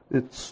It's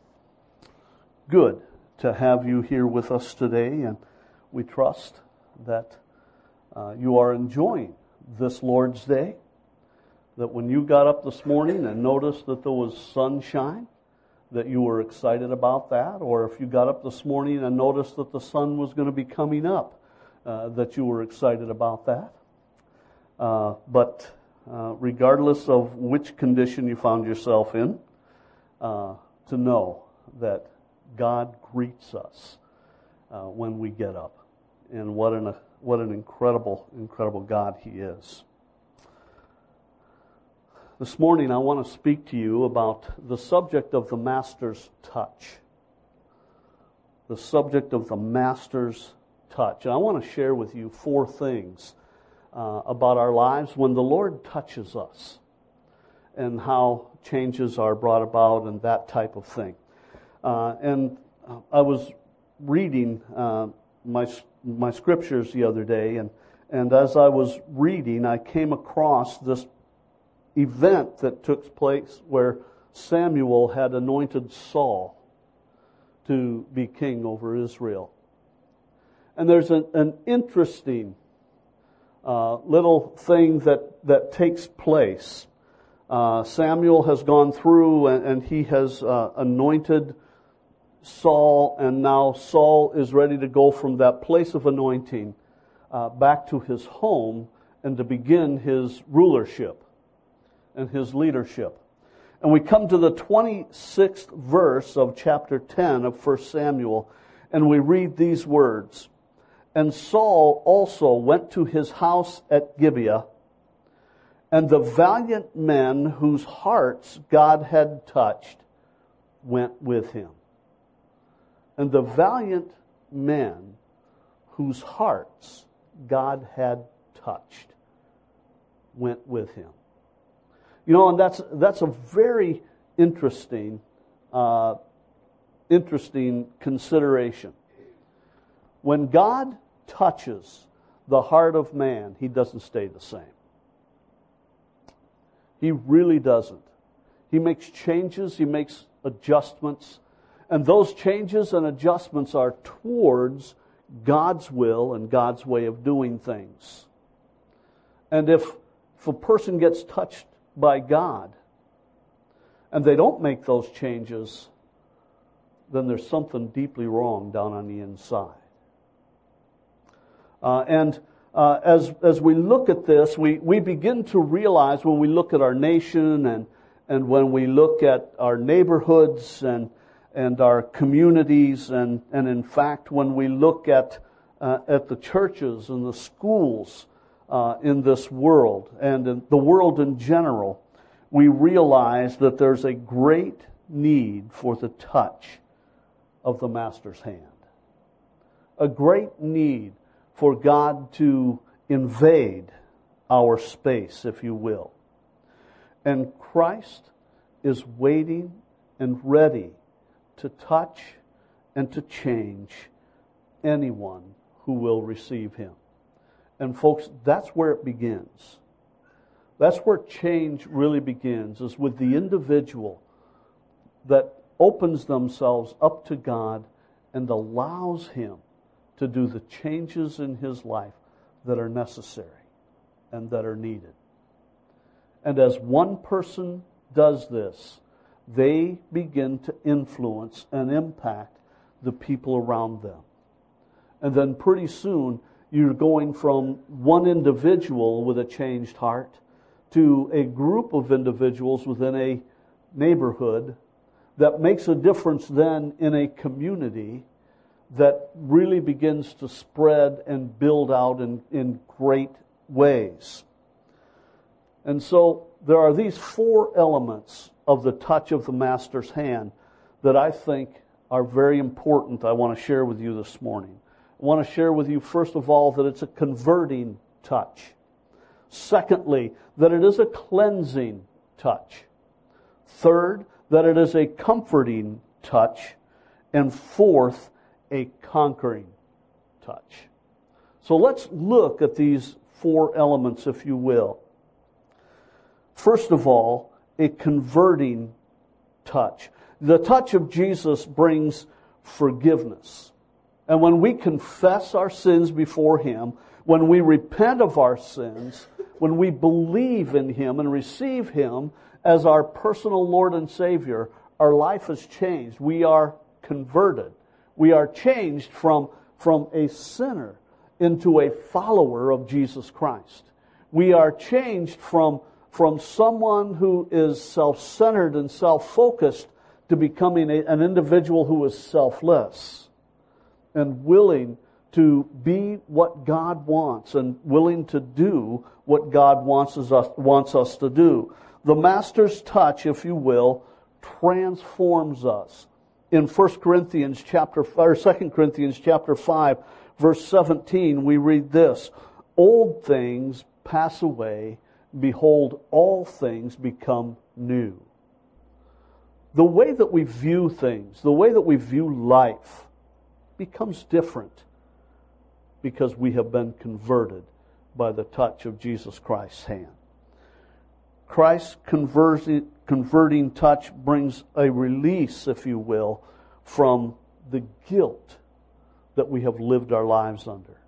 good to have you here with us today, and we trust that you are enjoying this Lord's Day, that when you got up this morning and noticed that there was sunshine, that you were excited about that, or if you got up this morning and noticed that the sun was going to be coming up, that you were excited about that. But regardless of which condition you found yourself in, to know that God greets us when we get up, and what an incredible God He is. This morning I want to speak to you about the subject of the Master's touch. The subject of the Master's touch. And I want to share with you 4 things about our lives when the Lord touches us, and how changes are brought about and that type of thing. And I was reading my scriptures the other day, and as I was reading, I came across this event that took place where Samuel had anointed Saul to be king over Israel. And there's an interesting little thing that takes place. Samuel has gone through and he has anointed Saul, and now Saul is ready to go from that place of anointing back to his home and to begin his rulership and his leadership. And we come to the 26th verse of chapter 10 of 1 Samuel, and we read these words. And Saul also went to his house at Gibeah, and the valiant men whose hearts God had touched went with him. And the valiant men whose hearts God had touched went with him. You know, and that's a very interesting consideration. When God touches the heart of man, He doesn't stay the same. He really doesn't. He makes changes, He makes adjustments, and those changes and adjustments are towards God's will and God's way of doing things. And if a person gets touched by God and they don't make those changes, then there's something deeply wrong down on the inside. As we look at this, we begin to realize when we look at our nation and when we look at our neighborhoods and our communities, and in fact when we look at the churches and the schools in this world and in the world in general, we realize that there's a great need for the touch of the Master's hand. A great need for God to invade our space, if you will. And Christ is waiting and ready to touch and to change anyone who will receive Him. And folks, that's where it begins. That's where change really begins, is with the individual that opens themselves up to God and allows Him to do the changes in his life that are necessary and that are needed. And as one person does this, they begin to influence and impact the people around them. And then pretty soon, you're going from one individual with a changed heart to a group of individuals within a neighborhood that makes a difference then in a community that really begins to spread and build out in great ways. And so there are these 4 elements of the touch of the Master's hand that I think are very important. I want to share with you this morning. I want to share with you, first of all, that it's a converting touch. Secondly, that it is a cleansing touch. Third, that it is a comforting touch. And fourth, a conquering touch. So let's look at these 4 elements, if you will. First of all, a converting touch. The touch of Jesus brings forgiveness. And when we confess our sins before Him, when we repent of our sins, when we believe in Him and receive Him as our personal Lord and Savior, our life is changed. We are converted. We are changed from a sinner into a follower of Jesus Christ. We are changed from someone who is self-centered and self-focused to becoming an individual who is selfless and willing to be what God wants and willing to do what God wants us to do. The Master's touch, if you will, transforms us. In 2 Corinthians chapter 5, verse 17, we read this: "Old things pass away, behold, all things become new." The way that we view things, the way that we view life, becomes different because we have been converted by the touch of Jesus Christ's hand. Christ's converting touch brings a release, if you will, from the guilt that we have lived our lives under.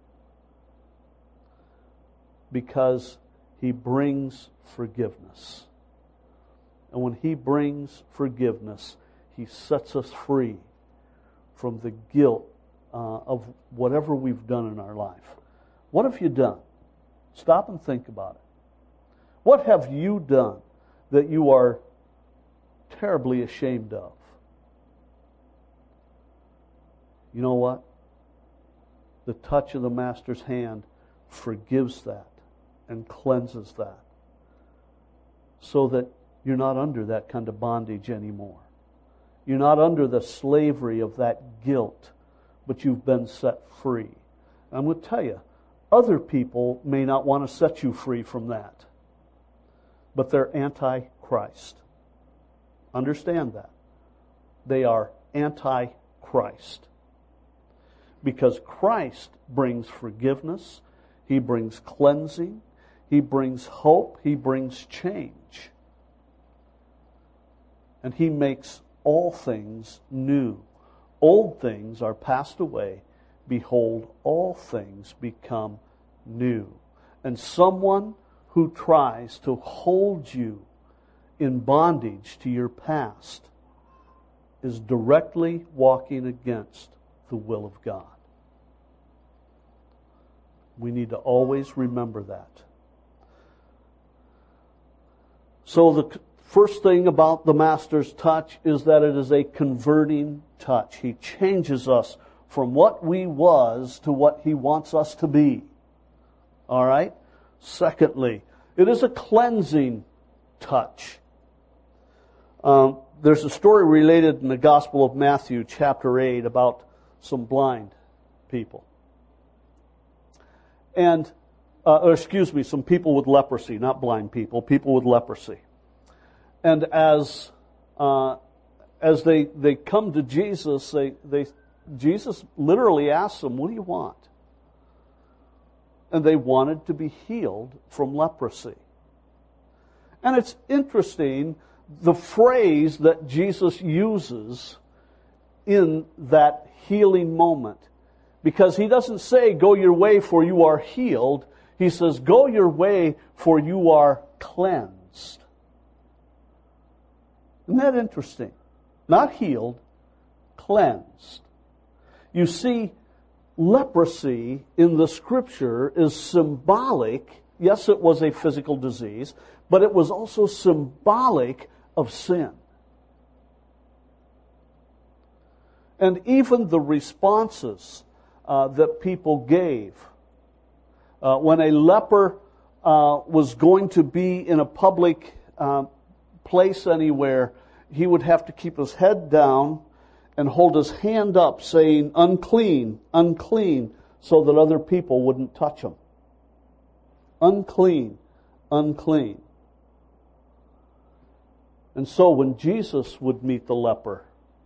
Because He brings forgiveness. And when He brings forgiveness, He sets us free from the guilt of whatever we've done in our life. What have you done? Stop and think about it. What have you done that you are terribly ashamed of? You know what? The touch of the Master's hand forgives that and cleanses that, so that you're not under that kind of bondage anymore. You're not under the slavery of that guilt, but you've been set free. I'm going to tell you, other people may not want to set you free from that, but they're anti-Christ. Understand that. They are anti-Christ. Because Christ brings forgiveness, He brings cleansing, He brings hope, He brings change. And He makes all things new. Old things are passed away. Behold, all things become new. And someone who tries to hold you in bondage to your past is directly walking against the will of God. We need to always remember that. So the first thing about the Master's touch is that it is a converting touch. He changes us from what we was to what He wants us to be. All right? Secondly, it is a cleansing touch. There's a story related in the Gospel of Matthew, chapter 8, about some blind people. And, some people with leprosy, not blind people, people with leprosy. And as they come to Jesus, Jesus literally asks them, "What do you want?" And they wanted to be healed from leprosy. And it's interesting, the phrase that Jesus uses in that healing moment. Because He doesn't say, "Go your way, for you are healed." He says, "Go your way, for you are cleansed." Isn't that interesting? Not healed, cleansed. You see, leprosy in the Scripture is symbolic. Yes, it was a physical disease, but it was also symbolic of sin. And even the responses that people gave. When a leper was going to be in a public place anywhere, he would have to keep his head down and hold his hand up saying, "Unclean, unclean," so that other people wouldn't touch him. Unclean, unclean. And so when Jesus would meet the leper,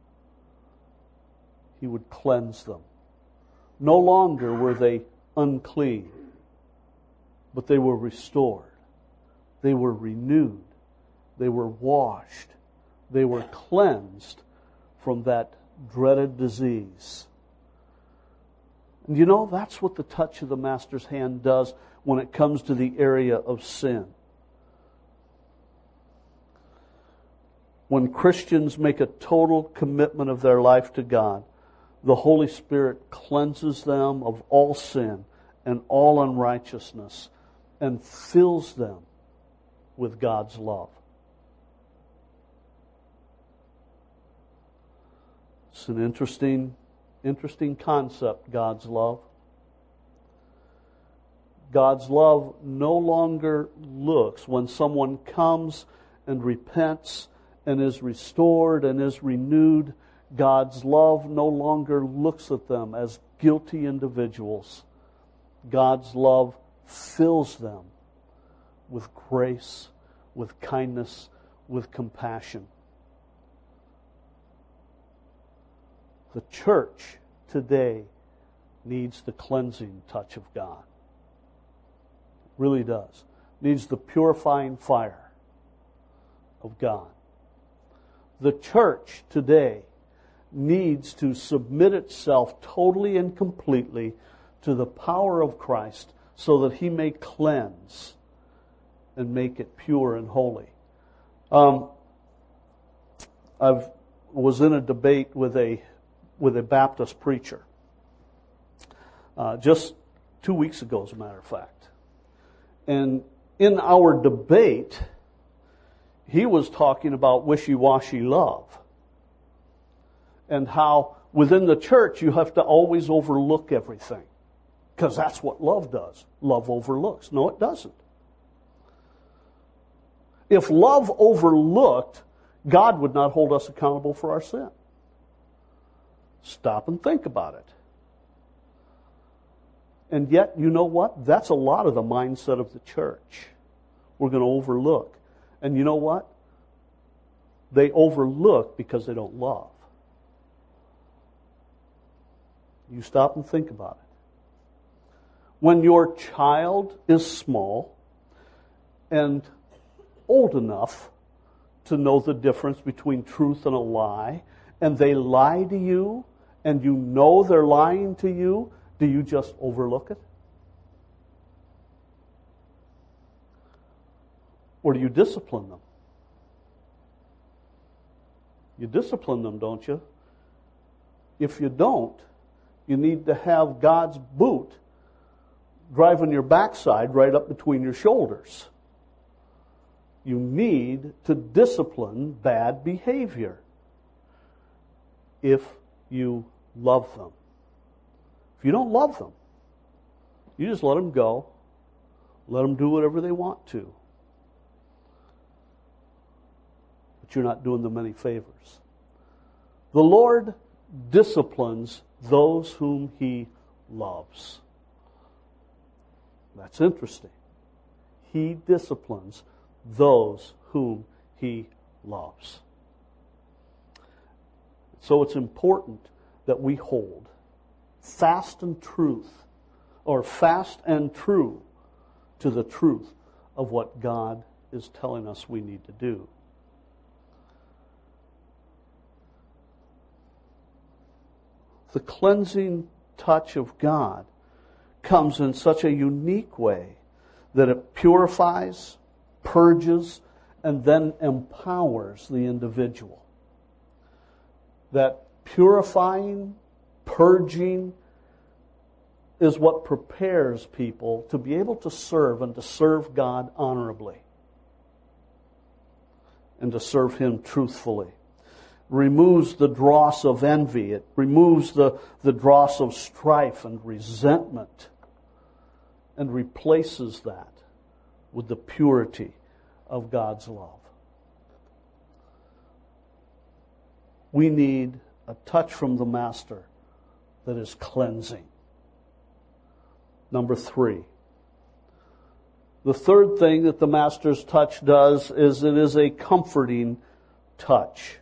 He would cleanse them. No longer were they unclean, but they were restored. They were renewed. They were washed. They were cleansed from that dreaded disease. And you know, that's what the touch of the Master's hand does when it comes to the area of sin. When Christians make a total commitment of their life to God, the Holy Spirit cleanses them of all sin and all unrighteousness and fills them with God's love. It's an interesting concept, God's love. God's love no longer looks, when someone comes and repents and is restored and is renewed, God's love no longer looks at them as guilty individuals. God's love fills them with grace, with kindness, with compassion. The church today needs the cleansing touch of God. It really does. Needs the purifying fire of God. The church today needs to submit itself totally and completely to the power of Christ so that He may cleanse and make it pure and holy. I was in a debate with a Baptist preacher just 2 weeks ago, as a matter of fact. And in our debate, he was talking about wishy-washy love and how within the church you have to always overlook everything because that's what love does. Love overlooks. No, it doesn't. If love overlooked, God would not hold us accountable for our sin. Stop and think about it. And yet, you know what? That's a lot of the mindset of the church. We're going to overlook. And you know what? They overlook because they don't love. You stop and think about it. When your child is small and old enough to know the difference between truth and a lie, and they lie to you, and you know they're lying to you, do you just overlook it? Or do you discipline them? You discipline them, don't you? If you don't, you need to have God's boot driving your backside right up between your shoulders. You need to discipline bad behavior if you love them. If you don't love them, you just let them go. Let them do whatever they want to. But you're not doing them any favors. The Lord disciplines those whom He loves. That's interesting. He disciplines those whom He loves. So it's important that we hold fast and true to the truth of what God is telling us we need to do. The cleansing touch of God comes in such a unique way that it purifies, purges, and then empowers the individual. That purifying, purging is what prepares people to be able to serve and to serve God honorably and to serve Him truthfully. Removes the dross of envy. It removes the dross of strife and resentment and replaces that with the purity of God's love. We need a touch from the Master that is cleansing. Number 3. The third thing that the Master's touch does is it is a comforting touch.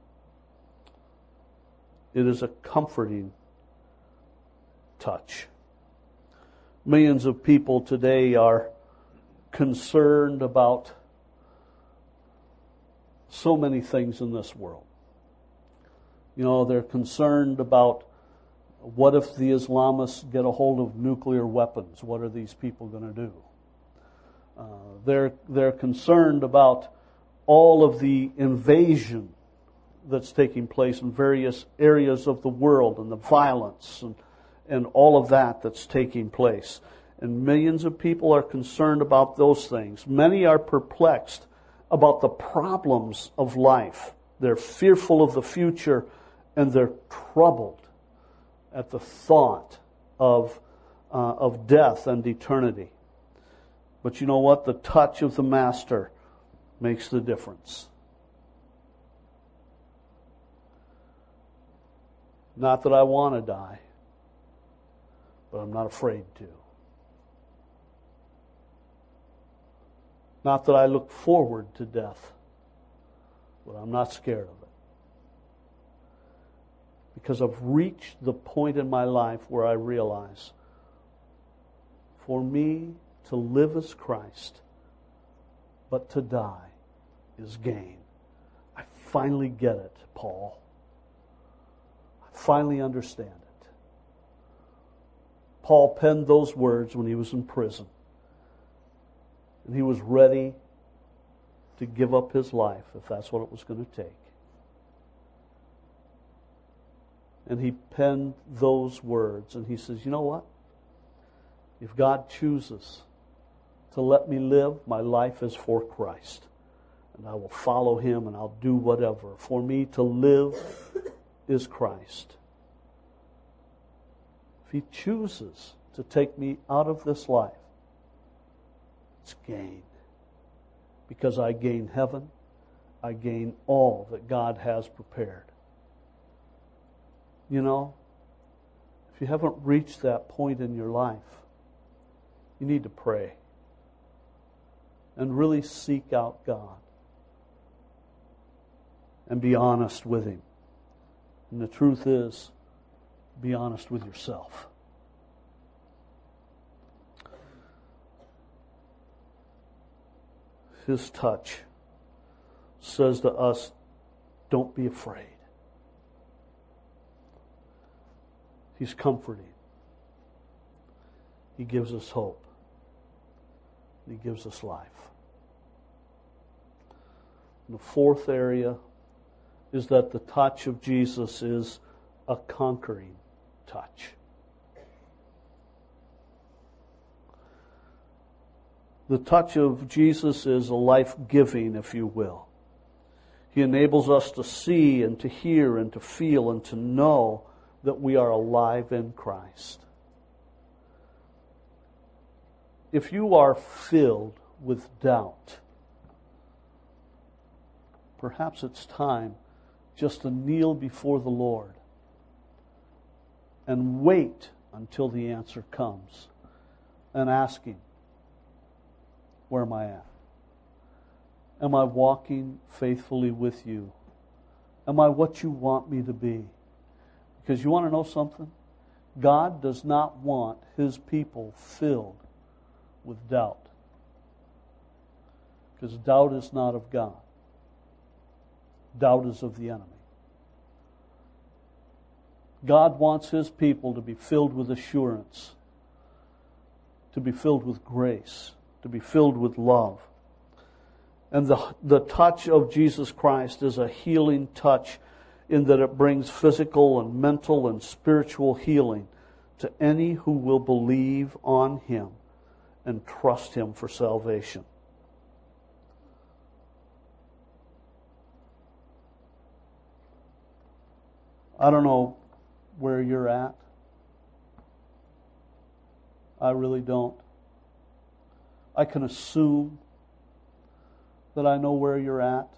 It is a comforting touch. Millions of people today are concerned about so many things in this world. They're concerned about what if the Islamists get a hold of nuclear weapons? What are these people going to do? They're concerned about all of the invasion that's taking place in various areas of the world and the violence and all of that's taking place. And millions of people are concerned about those things. Many are perplexed about the problems of life. They're fearful of the future, and they're troubled at the thought of death and eternity. But you know what? The touch of the Master makes the difference. Not that I want to die, but I'm not afraid to. Not that I look forward to death, but I'm not scared of it. Because I've reached the point in my life where I realize, for me to live as Christ, but to die is gain. I finally get it, Paul. I finally understand it. Paul penned those words when he was in prison. And he was ready to give up his life if that's what it was going to take. And he penned those words, and he says, you know what? If God chooses to let me live, my life is for Christ. And I will follow Him, and I'll do whatever. For me to live is Christ. If He chooses to take me out of this life, it's gain. Because I gain heaven, I gain all that God has prepared. If you haven't reached that point in your life, you need to pray and really seek out God and be honest with Him. And the truth is, be honest with yourself. His touch says to us, don't be afraid. He's comforting. He gives us hope. He gives us life. And the fourth area is that the touch of Jesus is a conquering touch. The touch of Jesus is a life-giving, if you will. He enables us to see and to hear and to feel and to know that we are alive in Christ. If you are filled with doubt, perhaps it's time just to kneel before the Lord and wait until the answer comes and ask Him, where am I at? Am I walking faithfully with You? Am I what You want me to be? Because you want to know something? God does not want His people filled with doubt. Because doubt is not of God. Doubt is of the enemy. God wants His people to be filled with assurance, to be filled with grace, to be filled with love. And the touch of Jesus Christ is a healing touch in that it brings physical and mental and spiritual healing to any who will believe on Him and trust Him for salvation. I don't know where you're at. I really don't. I can assume that I know where you're at.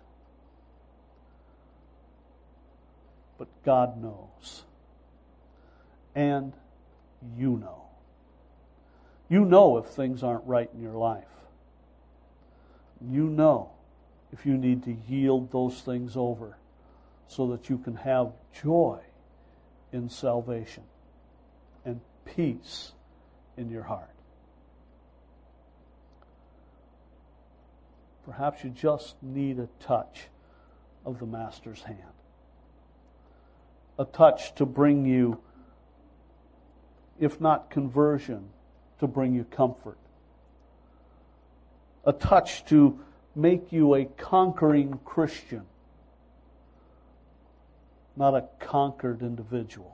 But God knows. And you know. You know if things aren't right in your life. You know if you need to yield those things over so that you can have joy in salvation and peace in your heart. Perhaps you just need a touch of the Master's hand. a touch to bring you, if not conversion, to bring you comfort. A touch to make you a conquering Christian, not a conquered individual.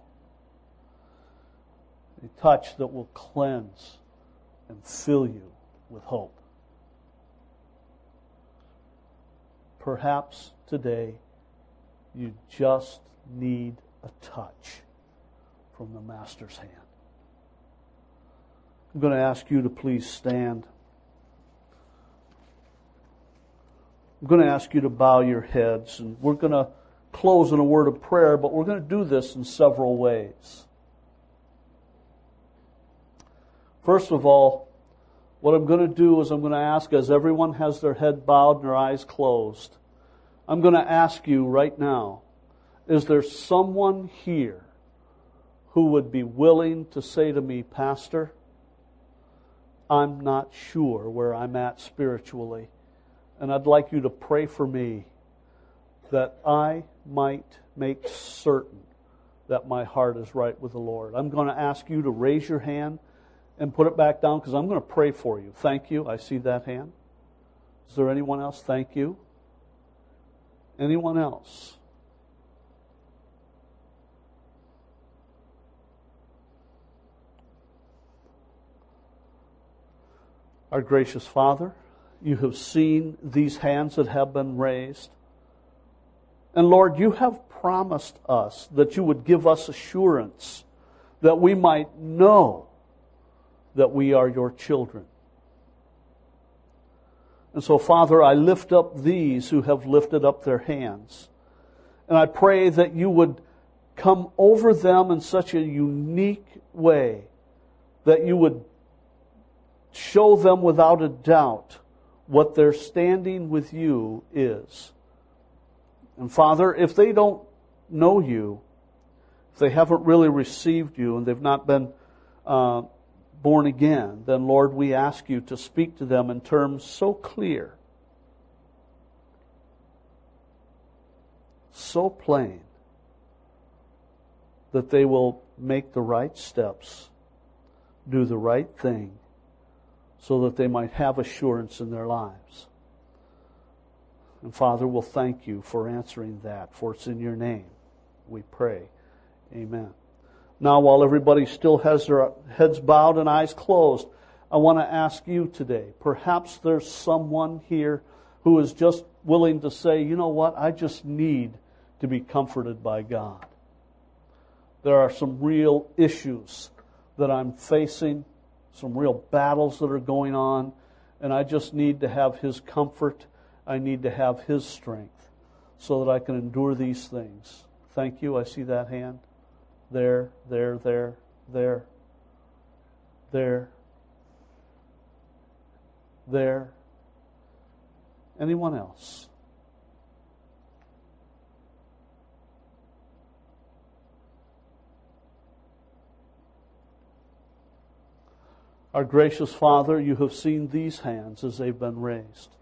A touch that will cleanse and fill you with hope. Perhaps today you just need a touch from the Master's hand. I'm going to ask you to please stand. I'm going to ask you to bow your heads, and we're going to close in a word of prayer, but we're going to do this in several ways. First of all, what I'm going to do is I'm going to ask, as everyone has their head bowed and their eyes closed, I'm going to ask you right now, is there someone here who would be willing to say to me, Pastor, I'm not sure where I'm at spiritually, and I'd like you to pray for me that I might make certain that my heart is right with the Lord. I'm going to ask you to raise your hand and put it back down, because I'm going to pray for you. Thank you. I see that hand. Is there anyone else? Thank you. Anyone else? Our gracious Father, you have seen these hands that have been raised. And Lord, you have promised us that you would give us assurance that we might know that we are your children. And so, Father, I lift up these who have lifted up their hands. And I pray that you would come over them in such a unique way, that you would show them without a doubt what their standing with you is. And Father, if they don't know you, if they haven't really received you and they've not been born again, then Lord, we ask you to speak to them in terms so clear, so plain, that they will make the right steps, do the right thing, so that they might have assurance in their lives. And Father, we'll thank you for answering that, for it's in your name we pray. Amen. Now, while everybody still has their heads bowed and eyes closed, I want to ask you today, perhaps there's someone here who is just willing to say, you know what, I just need to be comforted by God. There are some real issues that I'm facing, some real battles that are going on, and I just need to have His comfort. I need to have His strength so that I can endure these things. Thank you. I see that hand. There. Anyone else? Our gracious Father, you have seen these hands as they've been raised.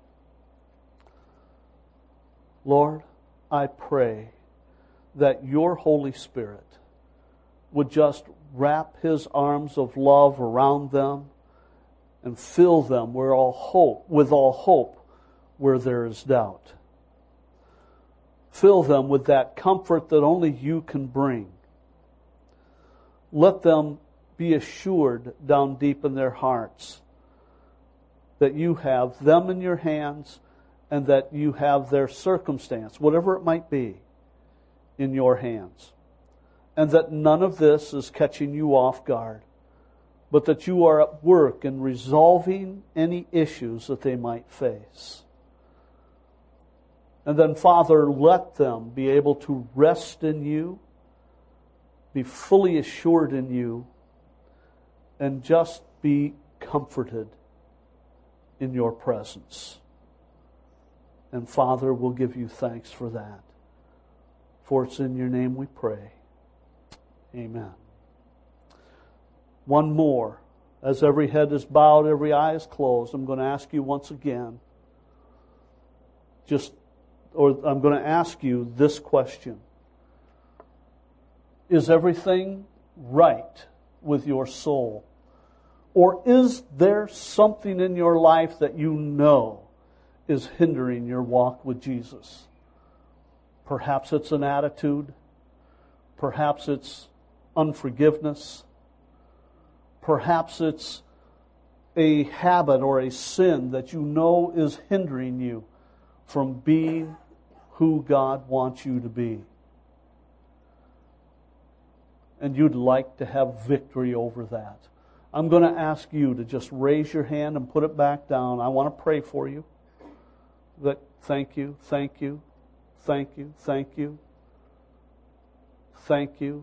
Lord, I pray that your Holy Spirit would just wrap His arms of love around them and fill them with all hope where there is doubt. Fill them with that comfort that only you can bring. Let them be assured down deep in their hearts that you have them in your hands and that you have their circumstance, whatever it might be, in your hands. And that none of this is catching you off guard, but that you are at work in resolving any issues that they might face. And then, Father, let them be able to rest in you, be fully assured in you, and just be comforted in your presence. And Father, we'll give you thanks for that. For it's in your name we pray. Amen. One more. As every head is bowed, every eye is closed, I'm going to ask you once again, I'm going to ask you this question. Is everything right with your soul? Or is there something in your life that you know is hindering your walk with Jesus? Perhaps it's an attitude. Perhaps it's unforgiveness. Perhaps it's a habit or a sin that you know is hindering you from being who God wants you to be. And you'd like to have victory over that. I'm going to ask you to just raise your hand and put it back down. I want to pray for you. That thank you, thank you, thank you, thank you, thank you.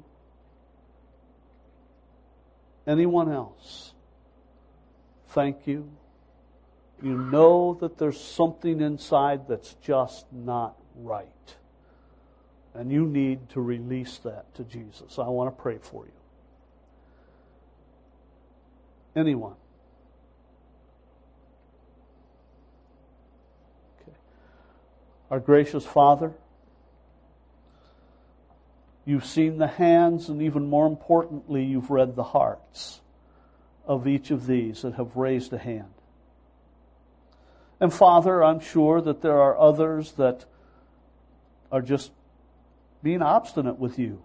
Anyone else? Thank you. You know that there's something inside that's just not right. And you need to release that to Jesus. I want to pray for you. Anyone? Okay. Our gracious Father, you've seen the hands, and even more importantly, you've read the hearts of each of these that have raised a hand. And Father, I'm sure that there are others that are just being obstinate with you.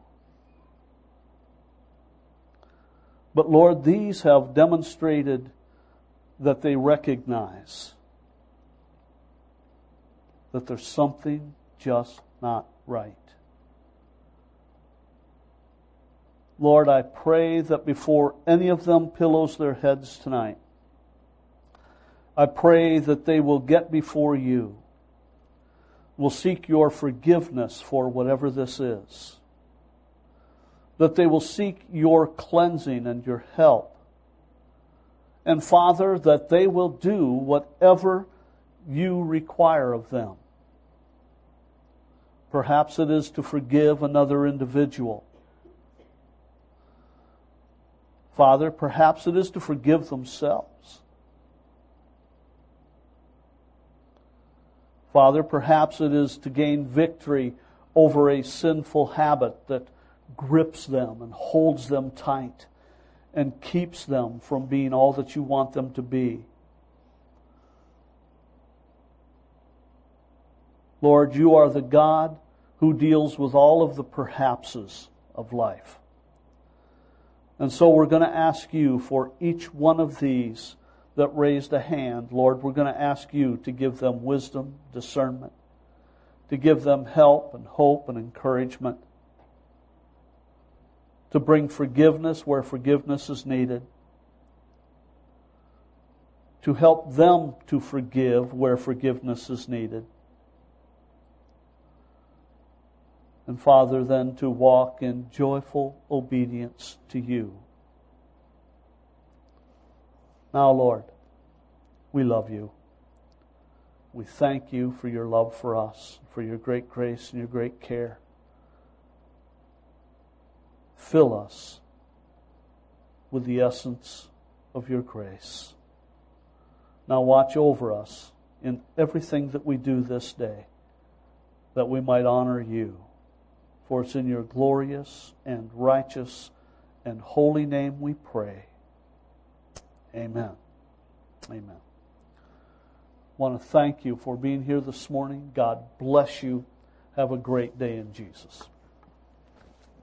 But Lord, these have demonstrated that they recognize that there's something just not right. Lord, I pray that before any of them pillows their heads tonight, I pray that they will get before you, will seek your forgiveness for whatever this is, that they will seek your cleansing and your help. And Father, that they will do whatever you require of them. Perhaps it is to forgive another individual. Father, perhaps it is to forgive themselves. Father, perhaps it is to gain victory over a sinful habit that grips them and holds them tight and keeps them from being all that you want them to be. Lord, you are the God who deals with all of the perhapses of life. And so we're going to ask you for each one of these that raised a hand. Lord, we're going to ask you to give them wisdom, discernment, to give them help and hope and encouragement, to bring forgiveness where forgiveness is needed, to help them to forgive where forgiveness is needed. And Father, then to walk in joyful obedience to you. Now, Lord, we love you. We thank you for your love for us, for your great grace and your great care. Fill us with the essence of your grace. Now watch over us in everything that we do this day, that we might honor you. For it's in your glorious and righteous and holy name we pray. Amen. Amen. I want to thank you for being here this morning. God bless you. Have a great day in Jesus.